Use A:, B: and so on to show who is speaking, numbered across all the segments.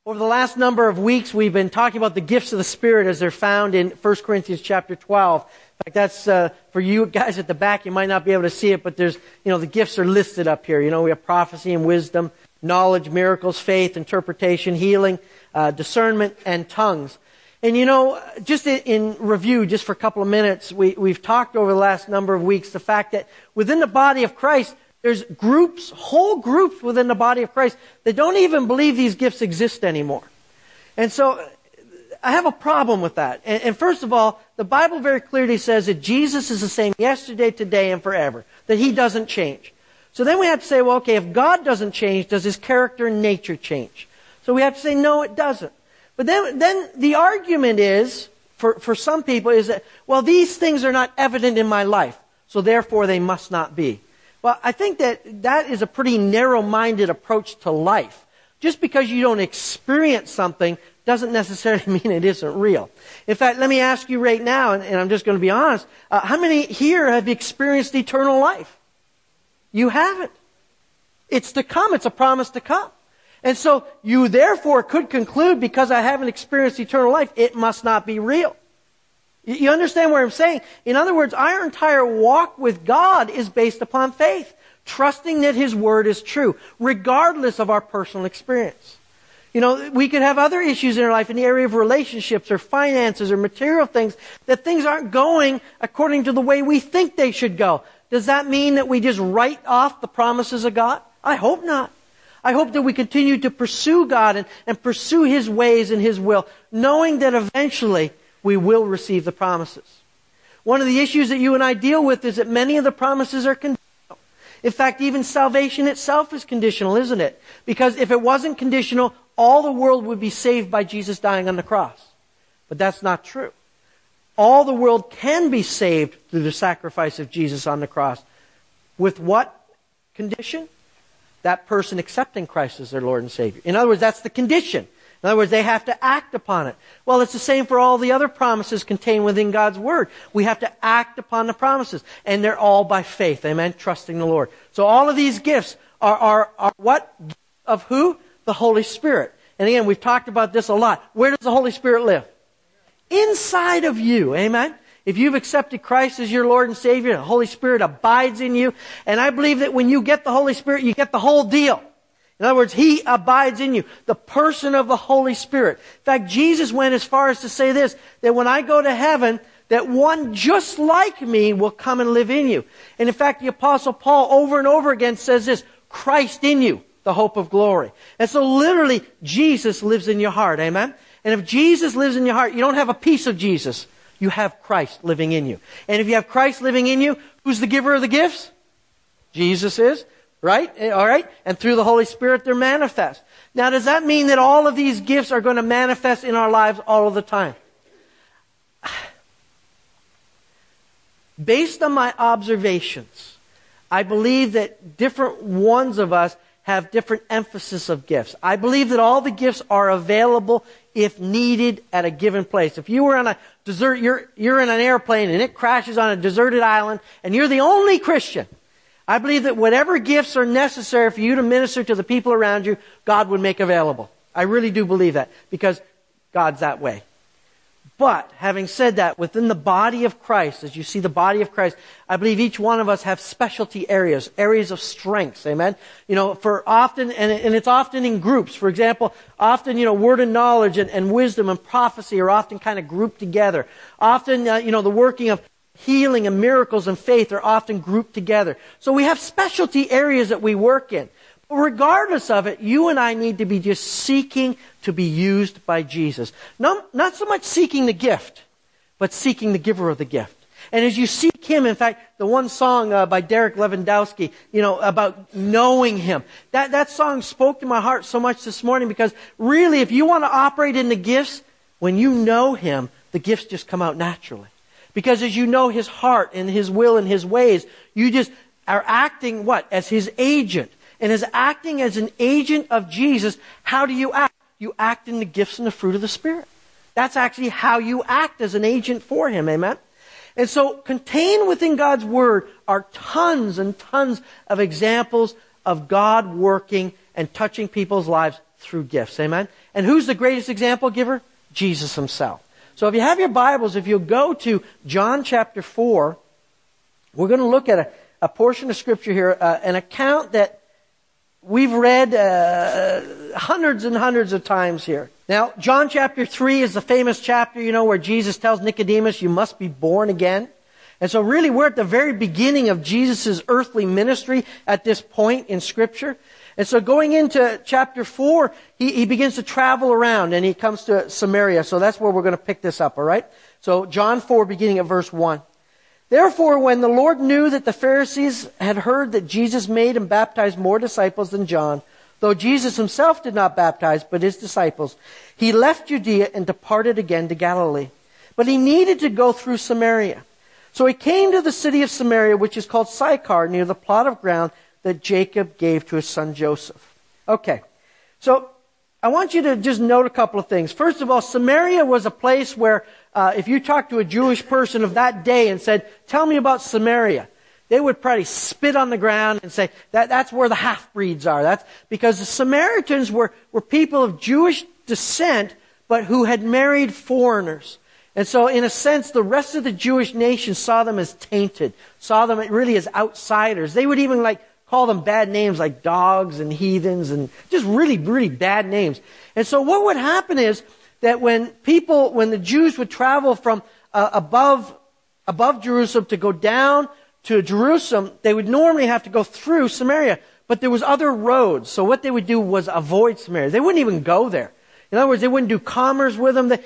A: Over the last number of weeks, we've been talking about the gifts of the Spirit as they're found in 1 Corinthians chapter 12. In fact, that's for you guys at the back. You might not be able to see it, but there's, the gifts are listed up here. We have prophecy and wisdom, knowledge, miracles, faith, interpretation, healing, discernment, and tongues. And just in review, just for a couple of minutes, we've talked over the last number of weeks the fact that within the body of Christ, there's whole groups within the body of Christ that don't even believe these gifts exist anymore. And so I have a problem with that. And first of all, the Bible very clearly says that Jesus is the same yesterday, today, and forever. That He doesn't change. So then we have to say, well, okay, if God doesn't change, does His character and nature change? So we have to say, no, it doesn't. But then the argument is, for some people, is that, well, these things are not evident in my life, so therefore they must not be. Well, I think that is a pretty narrow-minded approach to life. Just because you don't experience something doesn't necessarily mean it isn't real. In fact, let me ask you right now, and I'm just going to be honest, how many here have experienced eternal life? You haven't. It's to come. It's a promise to come. And so you therefore could conclude, because I haven't experienced eternal life, it must not be real. You understand what I'm saying? In other words, our entire walk with God is based upon faith, trusting that His Word is true, regardless of our personal experience. We could have other issues in our life in the area of relationships or finances or material things, that things aren't going according to the way we think they should go. Does that mean that we just write off the promises of God? I hope not. I hope that we continue to pursue God and pursue His ways and His will, knowing that eventually we will receive the promises. One of the issues that you and I deal with is that many of the promises are conditional. In fact, even salvation itself is conditional, isn't it? Because if it wasn't conditional, all the world would be saved by Jesus dying on the cross. But that's not true. All the world can be saved through the sacrifice of Jesus on the cross. With what condition? That person accepting Christ as their Lord and Savior. In other words, that's the condition. In other words, they have to act upon it. Well, it's the same for all the other promises contained within God's Word. We have to act upon the promises. And they're all by faith. Amen? Trusting the Lord. So all of these gifts are what? Of who? The Holy Spirit. And again, we've talked about this a lot. Where does the Holy Spirit live? Inside of you. Amen? If you've accepted Christ as your Lord and Savior, the Holy Spirit abides in you. And I believe that when you get the Holy Spirit, you get the whole deal. In other words, He abides in you. The person of the Holy Spirit. In fact, Jesus went as far as to say this, that when I go to heaven, that one just like me will come and live in you. And in fact, the Apostle Paul over and over again says this, Christ in you, the hope of glory. And so literally, Jesus lives in your heart. Amen? And if Jesus lives in your heart, you don't have a piece of Jesus. You have Christ living in you. And if you have Christ living in you, who's the giver of the gifts? Jesus is. Right? All right? And through the Holy Spirit, they're manifest. Now, does that mean that all of these gifts are going to manifest in our lives all of the time? Based on my observations, I believe that different ones of us have different emphasis of gifts. I believe that all the gifts are available if needed at a given place. If you were on a desert, you're in an airplane and it crashes on a deserted island and you're the only Christian, I believe that whatever gifts are necessary for you to minister to the people around you, God would make available. I really do believe that, because God's that way. But, having said that, within the body of Christ, as you see the body of Christ, I believe each one of us have specialty areas of strengths, amen? For often, and it's often in groups. For example, often, word and knowledge and wisdom and prophecy are often kind of grouped together. Often, the working of healing and miracles and faith are often grouped together. So we have specialty areas that we work in. But regardless of it, you and I need to be just seeking to be used by Jesus. Not so much seeking the gift, but seeking the giver of the gift. And as you seek Him, in fact, the one song by Derek Lewandowski, about knowing Him, that song spoke to my heart so much this morning, because really, if you want to operate in the gifts, when you know Him, the gifts just come out naturally. Because as you know His heart and His will and His ways, you just are acting what? As His agent. And as acting as an agent of Jesus, how do you act? You act in the gifts and the fruit of the Spirit. That's actually how you act as an agent for Him. Amen? And so contained within God's Word are tons and tons of examples of God working and touching people's lives through gifts. Amen? And who's the greatest example giver? Jesus himself. So if you have your Bibles, if you'll go to John chapter 4, we're going to look at a portion of Scripture here, an account that we've read hundreds and hundreds of times here. Now, John chapter 3 is the famous chapter, where Jesus tells Nicodemus, you must be born again. And so really we're at the very beginning of Jesus' earthly ministry at this point in Scripture. And so going into chapter 4, he begins to travel around and he comes to Samaria. So that's where we're going to pick this up, all right? So John 4, beginning at verse 1. Therefore, when the Lord knew that the Pharisees had heard that Jesus made and baptized more disciples than John, though Jesus himself did not baptize, but his disciples, he left Judea and departed again to Galilee. But he needed to go through Samaria. So he came to the city of Samaria, which is called Sychar, near the plot of ground that Jacob gave to his son Joseph. Okay, so I want you to just note a couple of things. First of all, Samaria was a place where if you talked to a Jewish person of that day and said, tell me about Samaria, they would probably spit on the ground and say, that's where the half-breeds are. That's because the Samaritans were people of Jewish descent, but who had married foreigners. And so, in a sense, the rest of the Jewish nation saw them as tainted, saw them really as outsiders. They would even call them bad names like dogs and heathens and just really, really bad names. And so what would happen is that when the Jews would travel from above Jerusalem to go down to Jerusalem, they would normally have to go through Samaria. But there was other roads. So what they would do was avoid Samaria. They wouldn't even go there. In other words, they wouldn't do commerce with them.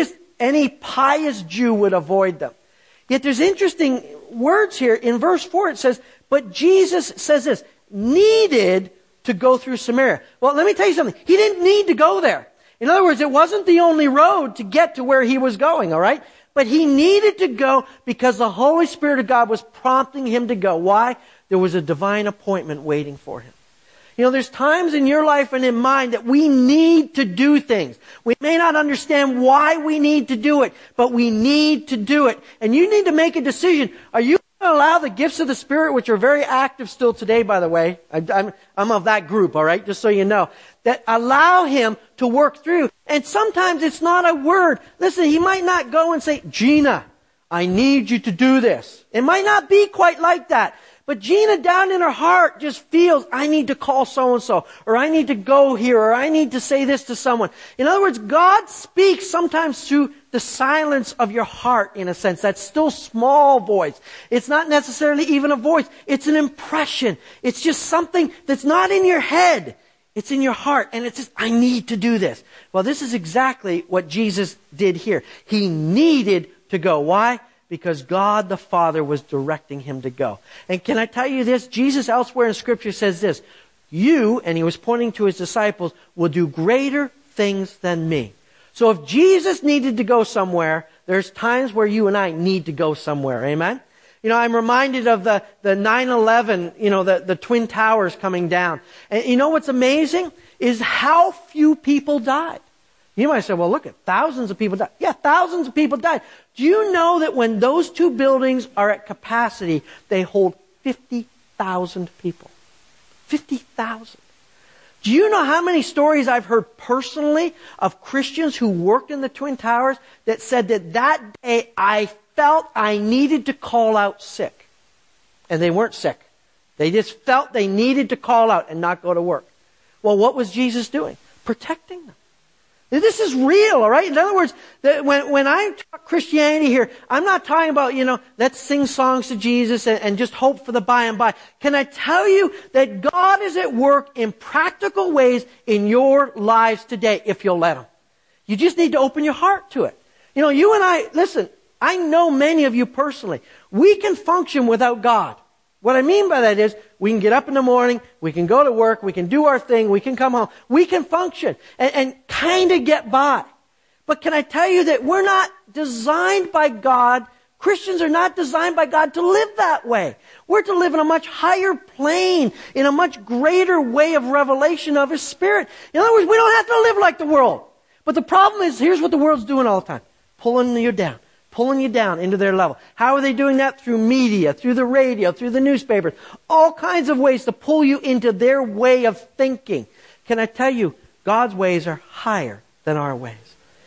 A: Any pious Jew would avoid them. Yet there's interesting words here. In verse 4 it says, but Jesus says this, needed to go through Samaria. Well, let me tell you something. He didn't need to go there. In other words, it wasn't the only road to get to where he was going, all right? But he needed to go because the Holy Spirit of God was prompting him to go. Why? There was a divine appointment waiting for him. There's times in your life and in mine that we need to do things. We may not understand why we need to do it, but we need to do it. And you need to make a decision. Are you going to allow the gifts of the Spirit, which are very active still today, by the way? I'm of that group, all right? Just so you know. That allow him to work through. And sometimes it's not a word. Listen, he might not go and say, Gina, I need you to do this. It might not be quite like that. But Gina down in her heart just feels, I need to call so-and-so, or I need to go here, or I need to say this to someone. In other words, God speaks sometimes through the silence of your heart, in a sense. That still small voice. It's not necessarily even a voice. It's an impression. It's just something that's not in your head. It's in your heart, and it says, I need to do this. Well, this is exactly what Jesus did here. He needed to go. Why? Because God the Father was directing him to go. And can I tell you this? Jesus elsewhere in Scripture says this, you, and he was pointing to his disciples, will do greater things than me. So if Jesus needed to go somewhere, there's times where you and I need to go somewhere. Amen? I'm reminded of the 9/11, the Twin Towers coming down. And you know what's amazing? Is how few people died. You might say, well, look at thousands of people died. Yeah, thousands of people died. Do you know that when those two buildings are at capacity, they hold 50,000 people? 50,000. Do you know how many stories I've heard personally of Christians who worked in the Twin Towers that said that day I felt I needed to call out sick. And they weren't sick. They just felt they needed to call out and not go to work. Well, what was Jesus doing? Protecting them. This is real, all right? In other words, when I talk Christianity here, I'm not talking about, let's sing songs to Jesus and just hope for the by and by. Can I tell you that God is at work in practical ways in your lives today, if you'll let Him? You just need to open your heart to it. You and I, listen, I know many of you personally. We can function without God. What I mean by that is, we can get up in the morning, we can go to work, we can do our thing, we can come home. We can function and kind of get by. But can I tell you that we're not designed by God, Christians are not designed by God to live that way. We're to live in a much higher plane, in a much greater way of revelation of His Spirit. In other words, we don't have to live like the world. But the problem is, here's what the world's doing all the time. Pulling you down into their level. How are they doing that? Through media, through the radio, through the newspapers. All kinds of ways to pull you into their way of thinking. Can I tell you, God's ways are higher than our ways.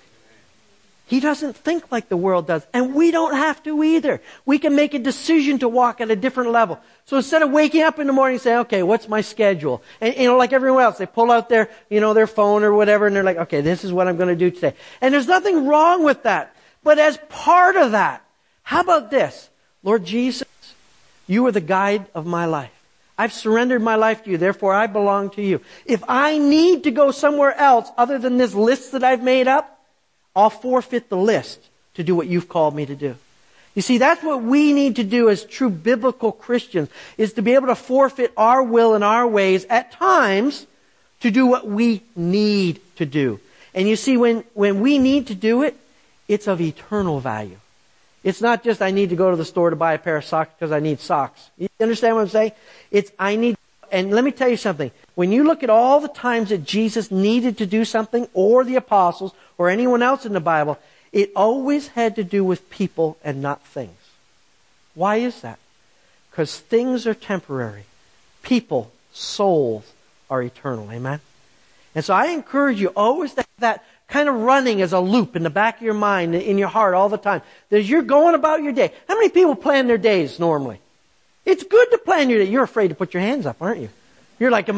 A: He doesn't think like the world does. And we don't have to either. We can make a decision to walk at a different level. So instead of waking up in the morning and saying, okay, what's my schedule? And, like everyone else, they pull out their, their phone or whatever, and they're like, okay, this is what I'm going to do today. And there's nothing wrong with that. But as part of that, how about this? Lord Jesus, you are the guide of my life. I've surrendered my life to you, therefore I belong to you. If I need to go somewhere else other than this list that I've made up, I'll forfeit the list to do what you've called me to do. You see, that's what we need to do as true biblical Christians, is to be able to forfeit our will and our ways at times to do what we need to do. And you see, when we need to do it, it's of eternal value. It's not just I need to go to the store to buy a pair of socks because I need socks. You understand what I'm saying? It's I need, and let me tell you something. When you look at all the times that Jesus needed to do something, or the apostles, or anyone else in the Bible, it always had to do with people and not things. Why is that? Because things are temporary. People, souls, are eternal. Amen? And so I encourage you always to have that kind of running as a loop in the back of your mind, in your heart all the time. As you're going about your day. How many people plan their days normally? It's good to plan your day. You're afraid to put your hands up, aren't you? You're like,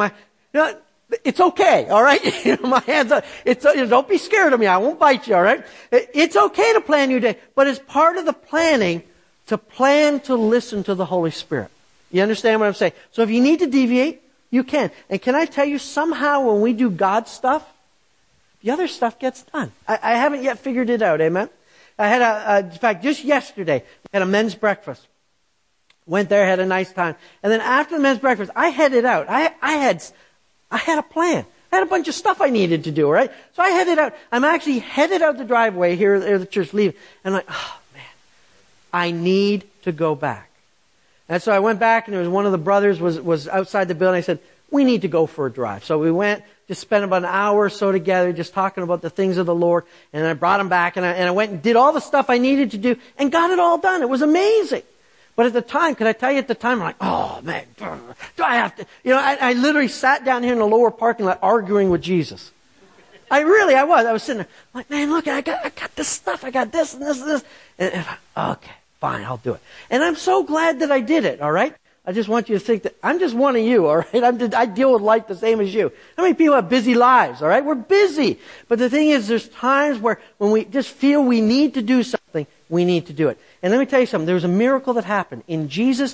A: it's okay, all right? My hands up. Don't be scared of me. I won't bite you, all right? It's okay to plan your day. But as part of the planning, to plan to listen to the Holy Spirit. You understand what I'm saying? So if you need to deviate, you can. And can I tell you, somehow when we do God's stuff, the other stuff gets done. I haven't yet figured it out, amen? I had in fact, just yesterday, we had a men's breakfast. Went there, had a nice time. And then after the men's breakfast, I headed out. I had a plan. I had a bunch of stuff I needed to do, right? So I headed out. I'm actually headed out the driveway here at the church, leaving. And I'm like, oh man, I need to go back. And so I went back, and there was one of the brothers was outside the building. I said, we need to go for a drive. So we went, just spent about an hour or so together, just talking about the things of the Lord. And I brought him back, and I went and did all the stuff I needed to do, and got it all done. It was amazing. But at the time, can I tell you at the time, I'm like, oh man, do I have to? I literally sat down here in the lower parking lot arguing with Jesus. I was. I was sitting there, like, man, look, I got this stuff. I got this and this and this. And okay, fine, I'll do it. And I'm so glad that I did it, all right? I just want you to think that I'm just one of you, all right? I deal with life the same as you. How many people have busy lives, all right? We're busy. But the thing is, there's times where when we just feel we need to do something, we need to do it. And let me tell you something. There was a miracle that happened. In Jesus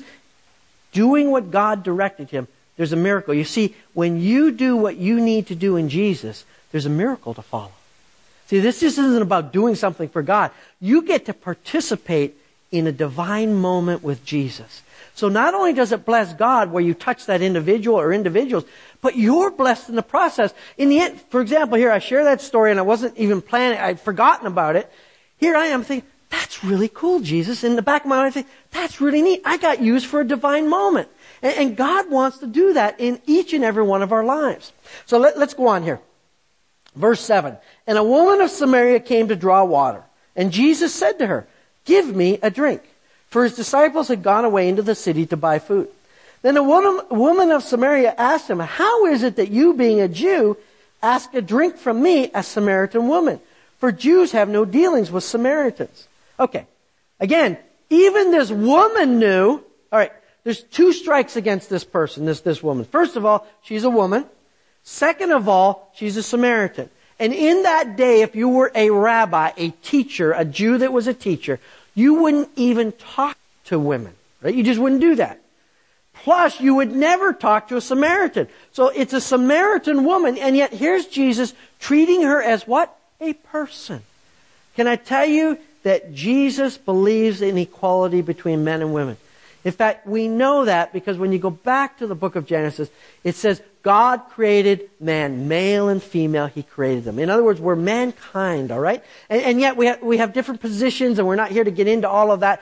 A: doing what God directed him, there's a miracle. You see, when you do what you need to do in Jesus, there's a miracle to follow. See, this just isn't about doing something for God. You get to participate in a divine moment with Jesus. So not only does it bless God where you touch that individual or individuals, but you're blessed in the process. In the end, for example, here I share that story and I wasn't even planning, I'd forgotten about it. Here I am thinking, that's really cool, Jesus. In the back of my mind, I think, that's really neat. I got used for a divine moment. And God wants to do that in each and every one of our lives. So let's go on here. Verse 7. And a woman of Samaria came to draw water. And Jesus said to her, give me a drink. For his disciples had gone away into the city to buy food. Then a woman of Samaria asked him, how is it that you, being a Jew, ask a drink from me, a Samaritan woman? For Jews have no dealings with Samaritans. Okay. Again, even this woman knew, all right, there's two strikes against this person, this woman. First of all, she's a woman. Second of all, she's a Samaritan. And in that day, if you were a rabbi, a teacher, a Jew that was a teacher, you wouldn't even talk to women, right? You just wouldn't do that. Plus, you would never talk to a Samaritan. So it's a Samaritan woman, and yet here's Jesus treating her as what? A person. Can I tell you that Jesus believes in equality between men and women? In fact, we know that because when you go back to the book of Genesis, it says God created man, male and female, he created them. In other words, we're mankind, all right? And yet we have different positions, and we're not here to get into all of that,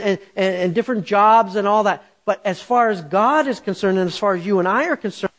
A: and different jobs and all that. But as far as God is concerned, and as far as you and I are concerned,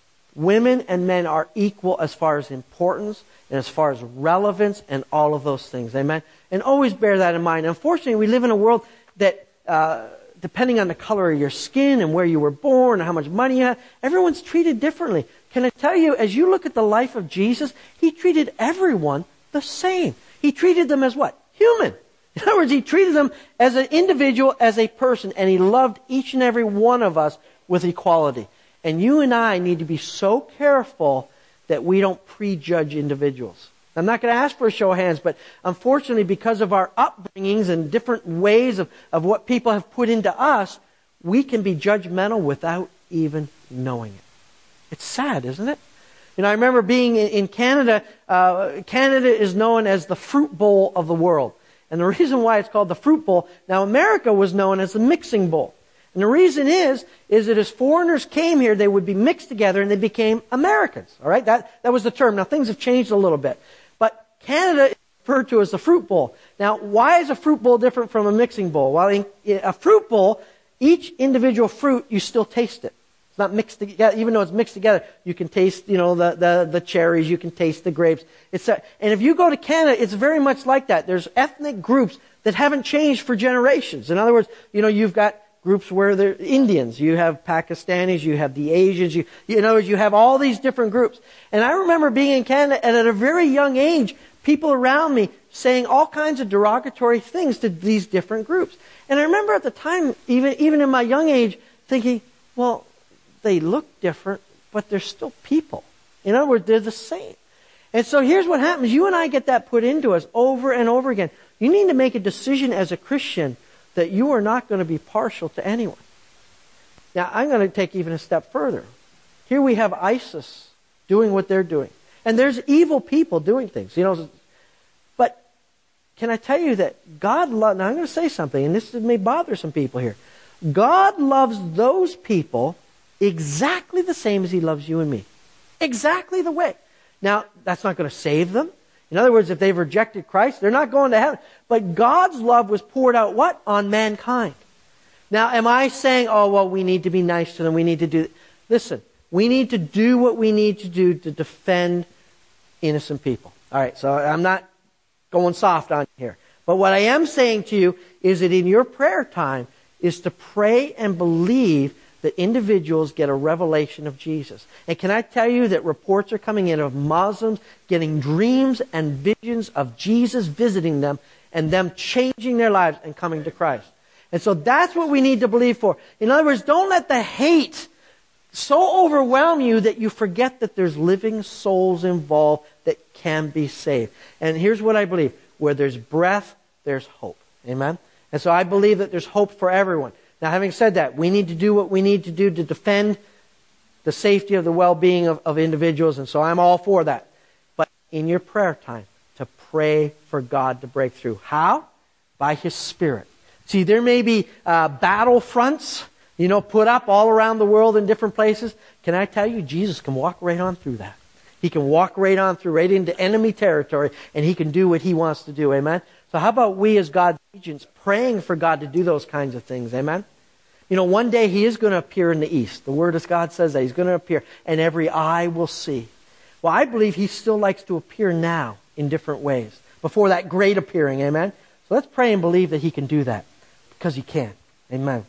A: women and men are equal as far as importance and as far as relevance and all of those things. Amen? And always bear that in mind. Unfortunately, we live in a world that, depending on the color of your skin and where you were born and how much money you have, everyone's treated differently. can I tell you, as you look at the life of Jesus, he treated everyone the same. He treated them as what? Human. In other words, he treated them as an individual, as a person, and he loved each and every one of us with equality. And you and I need to be so careful that we don't prejudge individuals. I'm not going to ask for a show of hands, but unfortunately, because of our upbringings and different ways of what people have put into us, we can be judgmental without even knowing it. It's sad, isn't it? You know, I remember being in Canada. Canada is known as the fruit bowl of the world. And the reason why it's called the fruit bowl, now America was known as the mixing bowl. And the reason is that as foreigners came here, they would be mixed together and they became Americans. All right? That was the term. Now things have changed a little bit. But Canada is referred to as the fruit bowl. Now, why is a fruit bowl different from a mixing bowl? Well, in a fruit bowl, each individual fruit, you still taste it. It's not mixed together. Even though it's mixed together, you can taste, the cherries, you can taste the grapes. And if you go to Canada, it's very much like that. There's ethnic groups that haven't changed for generations. In other words, you've got groups where they're Indians, you have Pakistanis, you have the Asians, you have all these different groups. And I remember being in Canada, and at a very young age, people around me saying all kinds of derogatory things to these different groups. And I remember at the time, even in my young age, thinking, well, they look different, but they're still people. In other words, they're the same. And so here's what happens. You and I get that put into us over and over again. You need to make a decision as a Christian that you are not going to be partial to anyone. Now, I'm going to take even a step further. Here we have ISIS doing what they're doing. And there's evil people doing things. But can I tell you that God loves... Now, I'm going to say something, and this may bother some people here. God loves those people exactly the same as he loves you and me. Exactly the way. Now, that's not going to save them. In other words, if they've rejected Christ, they're not going to heaven. But God's love was poured out what? On mankind. Now, am I saying, oh, well, we need to be nice to them, we need to do... Listen, we need to do what we need to do to defend innocent people. All right, so I'm not going soft on you here. But what I am saying to you is that in your prayer time is to pray and believe that individuals get a revelation of Jesus. And can I tell you that reports are coming in of Muslims getting dreams and visions of Jesus visiting them and them changing their lives and coming to Christ. And so that's what we need to believe for. In other words, don't let the hate so overwhelm you that you forget that there's living souls involved that can be saved. And here's what I believe. Where there's breath, there's hope. Amen? And so I believe that there's hope for everyone. Now, having said that, we need to do what we need to do to defend the safety of the well-being of individuals, and so I'm all for that. But in your prayer time, to pray for God to break through. How? By His Spirit. See, there may be battle fronts, put up all around the world in different places. Can I tell you, Jesus can walk right on through that. He can walk right on through, right into enemy territory, and He can do what He wants to do. Amen? So how about we as God's agents praying for God to do those kinds of things? Amen? One day He is going to appear in the east. The Word of God says that He's going to appear, and every eye will see. Well, I believe He still likes to appear now in different ways before that great appearing. Amen? So let's pray and believe that He can do that because He can. Amen.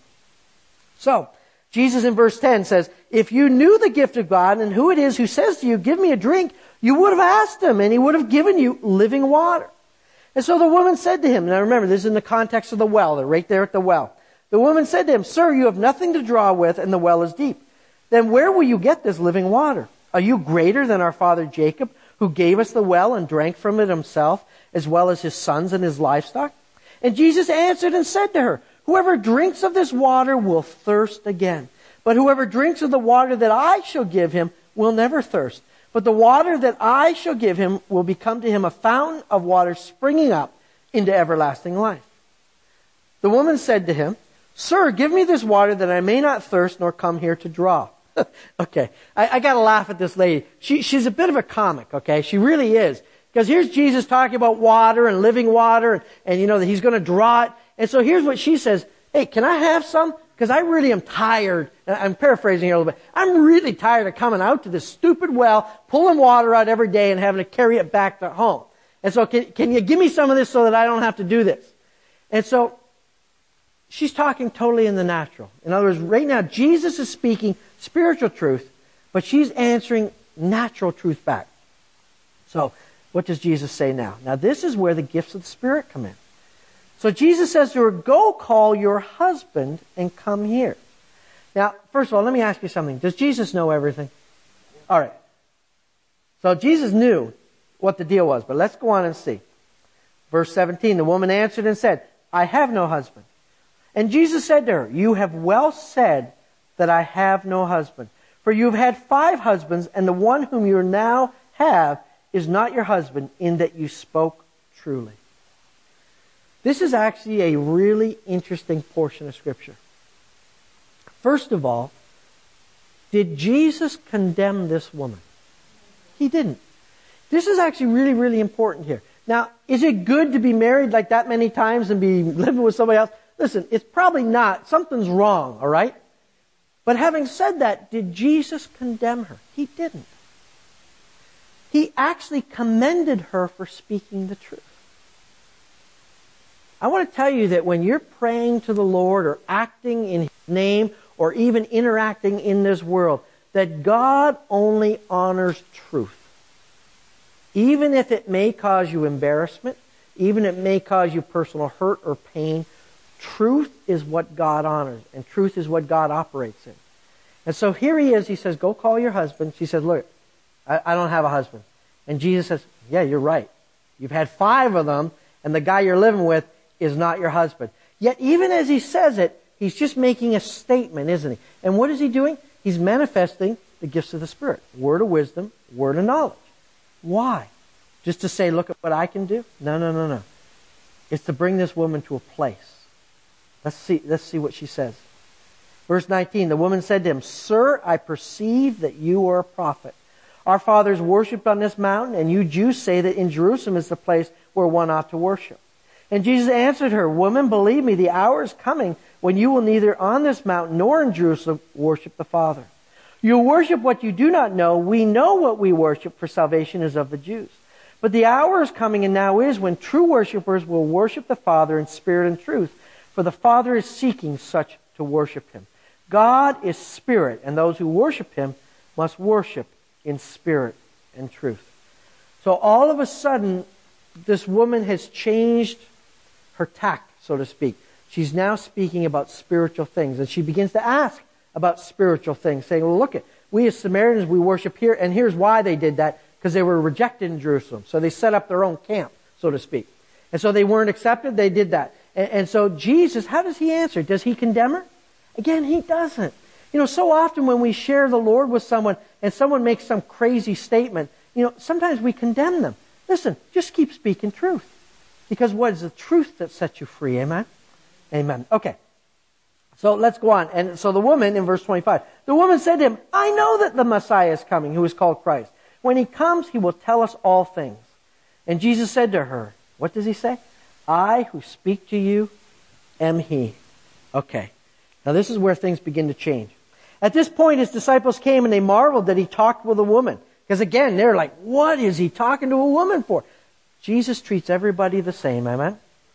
A: So, Jesus in verse 10 says, if you knew the gift of God and who it is who says to you, give me a drink, you would have asked Him and He would have given you living water. And so the woman said to Him, now remember, this is in the context of the well. They're right there at the well. The woman said to Him, Sir, you have nothing to draw with and the well is deep. Then where will you get this living water? Are you greater than our father Jacob, who gave us the well and drank from it himself, as well as his sons and his livestock? And Jesus answered and said to her, whoever drinks of this water will thirst again. But whoever drinks of the water that I shall give him will never thirst. But the water that I shall give him will become to him a fountain of water springing up into everlasting life. The woman said to Him, Sir, give me this water that I may not thirst nor come here to draw. Okay, I got to laugh at this lady. She's a bit of a comic, okay? She really is. Because here's Jesus talking about water and living water and that He's going to draw it. And so here's what she says, hey, can I have some? Because I really am tired. I'm paraphrasing here a little bit. I'm really tired of coming out to this stupid well, pulling water out every day and having to carry it back to home. And so can you give me some of this so that I don't have to do this? And so she's talking totally in the natural. In other words, right now, Jesus is speaking spiritual truth, But she's answering natural truth back. So, what does Jesus say now? Now, this is where the gifts of the Spirit come in. So Jesus says to her, go call your husband and come here. Now, first of all, let me ask you something. Does Jesus know everything? All right. So Jesus knew what the deal was, but let's go on and see. Verse 17, the woman answered and said, I have no husband. And Jesus said to her, you have well said that I have no husband. For you have had 5 husbands, and the one whom you now have is not your husband, in that you spoke truly. This is actually a really interesting portion of Scripture. First of all, did Jesus condemn this woman? He didn't. This is actually really, really important here. Now, is it good to be married like that many times and be living with somebody else? Listen, it's probably not. Something's wrong, all right? But having said that, did Jesus condemn her? He didn't. He actually commended her for speaking the truth. I want to tell you that when you're praying to the Lord or acting in His name or even interacting in this world, that God only honors truth. Even if it may cause you embarrassment, even if it may cause you personal hurt or pain, truth is what God honors, and truth is what God operates in. And so here he is, he says, go call your husband. She says, look, I don't have a husband. And Jesus says, yeah, you're right. You've had 5 of them, and the guy you're living with is not your husband. Yet even as he says it, he's just making a statement, isn't he? And what is he doing? He's manifesting the gifts of the Spirit. Word of wisdom, word of knowledge. Why? Just to say, look at what I can do? No. It's to bring this woman to a place. Let's see what she says. Verse 19, the woman said to him, Sir, I perceive that you are a prophet. Our fathers worshipped on this mountain, and you Jews say that in Jerusalem is the place where one ought to worship. And Jesus answered her, Woman, believe me, the hour is coming when you will neither on this mountain nor in Jerusalem worship the Father. You worship what you do not know. We know what we worship, for salvation is of the Jews. But the hour is coming, and now is, when true worshipers will worship the Father in spirit and truth, for the Father is seeking such to worship Him. God is spirit, and those who worship Him must worship in spirit and truth. So all of a sudden, this woman has changed her tact, so to speak. She's now speaking about spiritual things, and she begins to ask about spiritual things, saying, well, look, we as Samaritans, we worship here, and here's why they did that, because they were rejected in Jerusalem. So they set up their own camp, so to speak. And so they weren't accepted, they did that. And so Jesus, how does He answer? Does He condemn her? Again, He doesn't. You know, so often when we share the Lord with someone, and someone makes some crazy statement, you know, sometimes we condemn them. Listen, just keep speaking truth. Because what is the truth that sets you free? Amen? Amen. Okay. So let's go on. And so the woman, in verse 25, the woman said to him, I know that the Messiah is coming, who is called Christ. When He comes, He will tell us all things. And Jesus said to her, what does He say? I who speak to you am He. Okay. Now this is where things begin to change. At this point, His disciples came and they marveled that He talked with a woman. Because again, they're like, what is He talking to a woman for? Jesus treats everybody the same, amen?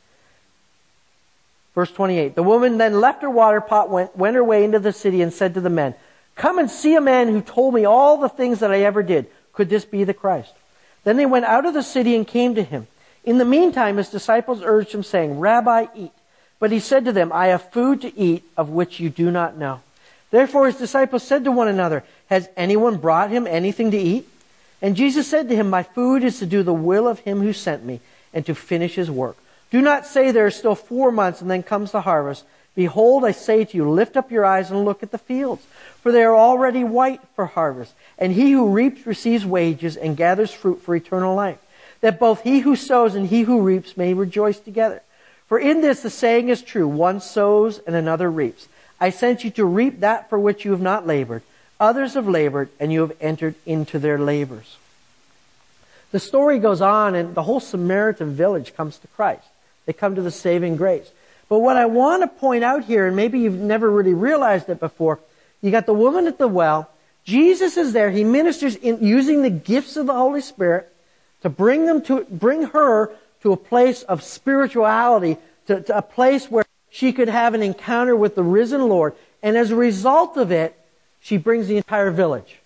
A: Verse 28, the woman then left her water pot, went her way into the city and said to the men, come and see a man who told me all the things that I ever did. Could this be the Christ? Then they went out of the city and came to Him. In the meantime, His disciples urged Him, saying, Rabbi, eat. But He said to them, I have food to eat of which you do not know. Therefore His disciples said to one another, has anyone brought Him anything to eat? And Jesus said to him, my food is to do the will of Him who sent me, and to finish His work. Do not say there are still 4 months, and then comes the harvest. Behold, I say to you, lift up your eyes and look at the fields, for they are already white for harvest. And he who reaps receives wages and gathers fruit for eternal life, that both he who sows and he who reaps may rejoice together. For in this the saying is true, one sows and another reaps. I sent you to reap that for which you have not labored. Others have labored, and you have entered into their labors. The story goes on, and the whole Samaritan village comes to Christ. They come to the saving grace. But what I want to point out here, and maybe you've never really realized it before, you got the woman at the well. Jesus is there. He ministers in using the gifts of the Holy Spirit to bring her to a place of spirituality, to a place where she could have an encounter with the risen Lord. And as a result of it, she brings the entire village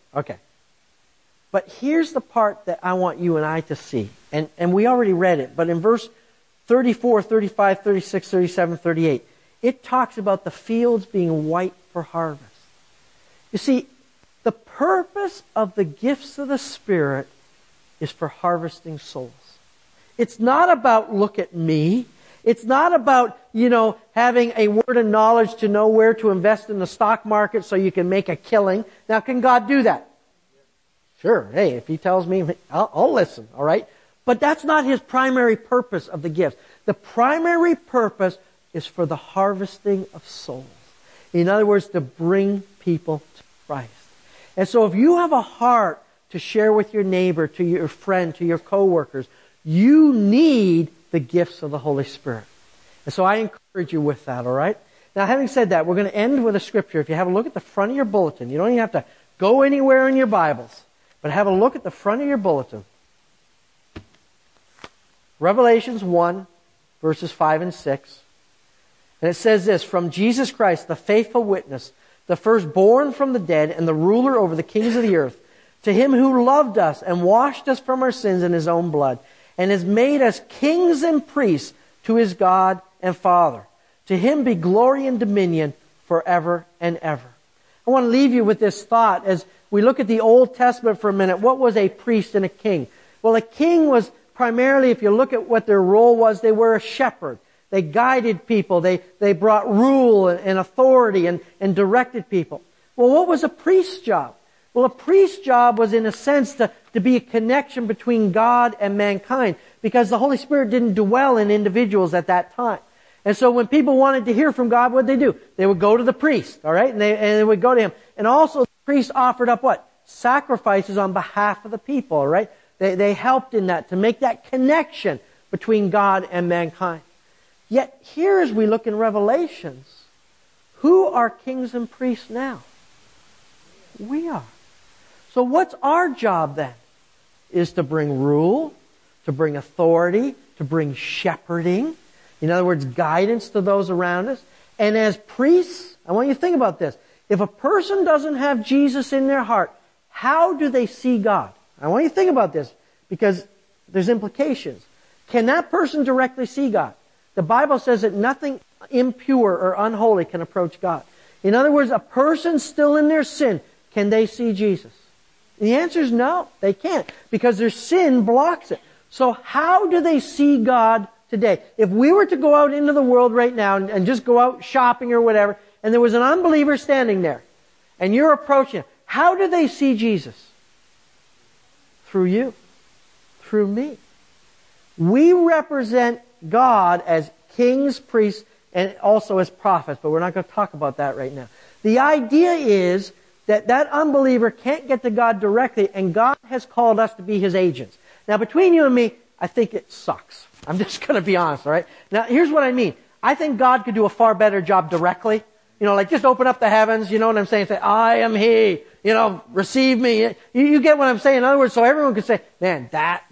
A: Okay. But here's the part that I want you and I to see. And we already read it, but in verse 34, 35, 36, 37, 38, it talks about the fields being white for harvest. You see, the purpose of the gifts of the Spirit is for harvesting souls. It's not about, look at me. It's not about, having a word of knowledge to know where to invest in the stock market so you can make a killing. Now, can God do that? Sure. Hey, if He tells me, I'll listen, all right? But that's not His primary purpose of the gifts. The primary purpose is for the harvesting of souls. In other words, to bring people to Christ. And so if you have a heart to share with your neighbor, to your friend, to your coworkers, you need the gifts of the Holy Spirit. And so I encourage you with that, all right? Now, having said that, we're going to end with a scripture. If you have a look at the front of your bulletin, you don't even have to go anywhere in your Bibles, but have a look at the front of your bulletin. Revelations 1, verses 5 and 6. And it says this, "From Jesus Christ, the faithful witness, the firstborn from the dead, and the ruler over the kings of the earth, to Him who loved us and washed us from our sins in His own blood, and has made us kings and priests to His God and Father. To Him be glory and dominion forever and ever." I want to leave you with this thought as we look at the Old Testament for a minute. What was a priest and a king? Well, a king was primarily, if you look at what their role was, they were a shepherd. They guided people. They brought rule and authority and directed people. Well, what was a priest's job? Well, a priest's job was, in a sense, to be a connection between God and mankind, because the Holy Spirit didn't dwell in individuals at that time. And so when people wanted to hear from God, what did they do? They would go to the priest, all right? And they would go to him. And also, the priest offered up what? Sacrifices on behalf of the people, all right? They helped in that, to make that connection between God and mankind. Yet, here as we look in Revelations, who are kings and priests now? We are. So what's our job then? Is to bring rule, to bring authority, to bring shepherding. In other words, guidance to those around us. And as priests, I want you to think about this. If a person doesn't have Jesus in their heart, how do they see God? I want you to think about this, because there's implications. Can that person directly see God? The Bible says that nothing impure or unholy can approach God. In other words, a person still in their sin, can they see Jesus? The answer is no, they can't, because their sin blocks it. So how do they see God today? If we were to go out into the world right now and just go out shopping or whatever, and there was an unbeliever standing there, and you're approaching him, how do they see Jesus? Through you. Through me. We represent God as kings, priests, and also as prophets, but we're not going to talk about that right now. The idea is that unbeliever can't get to God directly, and God has called us to be His agents. Now, between you and me, I think it sucks. I'm just going to be honest, all right? Now, here's what I mean. I think God could do a far better job directly. Like just open up the heavens, you know what I'm saying? Say, I am He, receive me. You get what I'm saying? In other words, so everyone can say, man,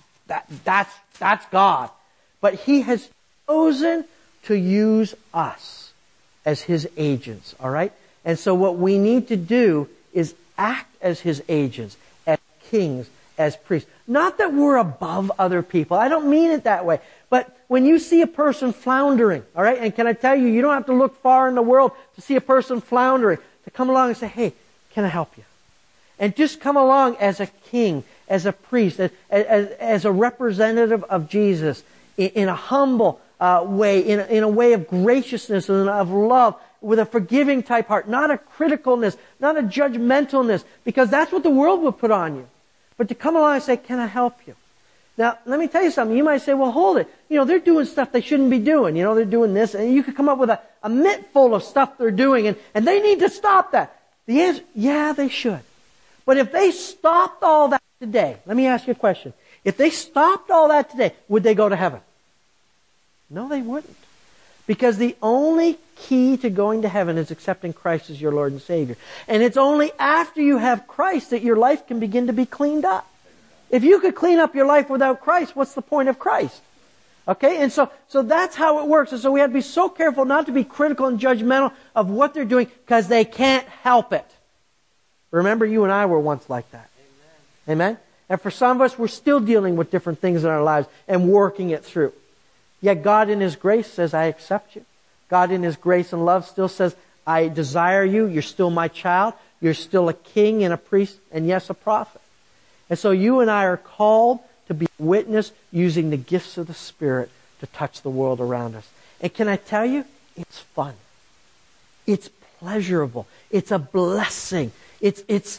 A: that's God. But He has chosen to use us as His agents, all right? And so what we need to do is act as His agents, as kings, as priests. Not that we're above other people. I don't mean it that way. But when you see a person floundering, all right, and can I tell you, you don't have to look far in the world to see a person floundering, to come along and say, hey, can I help you? And just come along as a king, as a priest, as a representative of Jesus, in a humble way, in a way of graciousness and of love, with a forgiving type heart, not a criticalness, not a judgmentalness, because that's what the world will put on you. But to come along and say, can I help you? Now, let me tell you something. You might say, well, hold it. They're doing stuff they shouldn't be doing. They're doing this. And you could come up with a mitt full of stuff they're doing, and they need to stop that. The answer, yeah, they should. But if they stopped all that today, let me ask you a question. If they stopped all that today, would they go to heaven? No, they wouldn't. Because the only key to going to heaven is accepting Christ as your Lord and Savior. And it's only after you have Christ that your life can begin to be cleaned up. If you could clean up your life without Christ, what's the point of Christ? Okay? And so that's how it works. And so we have to be so careful not to be critical and judgmental of what they're doing, because they can't help it. Remember, you and I were once like that. Amen? And for some of us, we're still dealing with different things in our lives and working it through. Yet God in His grace says, I accept you. God in His grace and love still says, I desire you. You're still my child. You're still a king and a priest and yes, a prophet. And so you and I are called to be a witness using the gifts of the Spirit to touch the world around us. And can I tell you, it's fun. It's pleasurable. It's a blessing. It's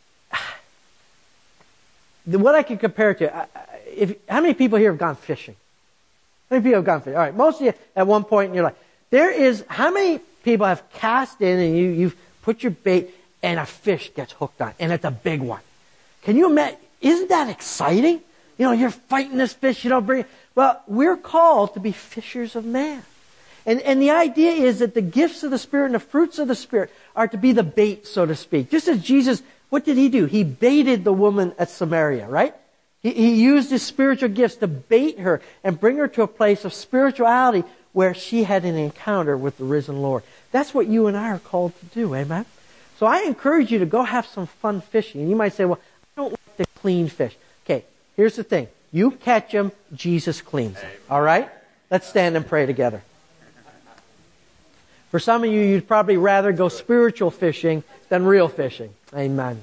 A: what I can compare it to. How many people here have gone fishing? How many people have gone fishing? All right, most of you at one point in your life. How many people have cast in and you've put your bait and a fish gets hooked on, and it's a big one? Can you imagine? Isn't that exciting? You know, you're fighting this fish, you don't bring it. Well, we're called to be fishers of man. And the idea is that the gifts of the Spirit and the fruits of the Spirit are to be the bait, so to speak. Just as Jesus, what did He do? He baited the woman at Samaria, right? He used His spiritual gifts to bait her and bring her to a place of spirituality where she had an encounter with the risen Lord. That's what you and I are called to do, amen? So I encourage you to go have some fun fishing. And you might say, well, I don't like to clean fish. Okay, here's the thing. You catch them, Jesus cleans them. All right? Let's stand and pray together. For some of you, you'd probably rather go spiritual fishing than real fishing. Amen.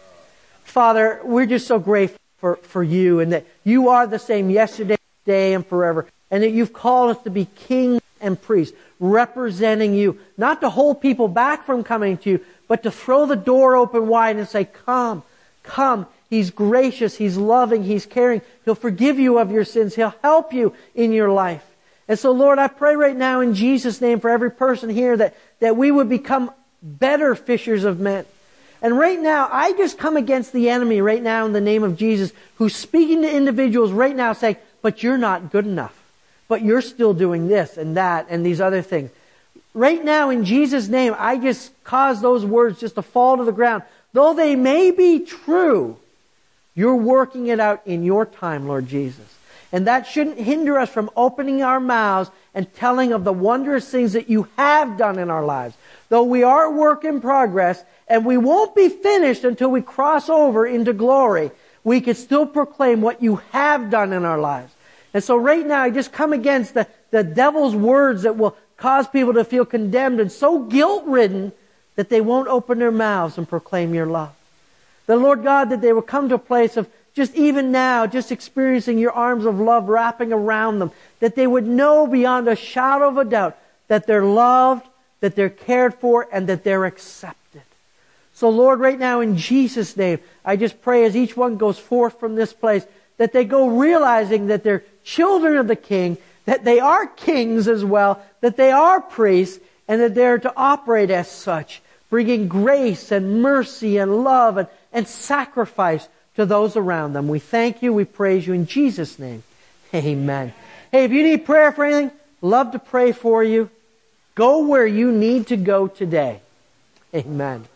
A: Father, we're just so grateful for you, and that you are the same yesterday, today, and forever. And that you've called us to be kings and priests, representing you. Not to hold people back from coming to you, but to throw the door open wide and say, come, come. He's gracious, He's loving, He's caring. He'll forgive you of your sins. He'll help you in your life. And so, Lord, I pray right now in Jesus' name for every person here that we would become better fishers of men. And right now, I just come against the enemy right now in the name of Jesus, who's speaking to individuals right now saying, but you're not good enough. But you're still doing this and that and these other things. Right now, in Jesus' name, I just cause those words just to fall to the ground. Though they may be true, you're working it out in your time, Lord Jesus. And that shouldn't hinder us from opening our mouths and telling of the wondrous things that you have done in our lives. Though we are a work in progress, and we won't be finished until we cross over into glory, we can still proclaim what you have done in our lives. And so right now, I just come against the devil's words that will cause people to feel condemned and so guilt-ridden that they won't open their mouths and proclaim your love. The Lord God, that they will come to a place of just even now, just experiencing your arms of love wrapping around them, that they would know beyond a shadow of a doubt that they're loved, that they're cared for, and that they're accepted. So Lord, right now in Jesus' name, I just pray as each one goes forth from this place, that they go realizing that they're children of the King, that they are kings as well, that they are priests, and that they're to operate as such, bringing grace and mercy and love and sacrifice to those around them. We thank you, we praise you in Jesus' name. Amen. Hey, if you need prayer for anything, love to pray for you. Go where you need to go today. Amen.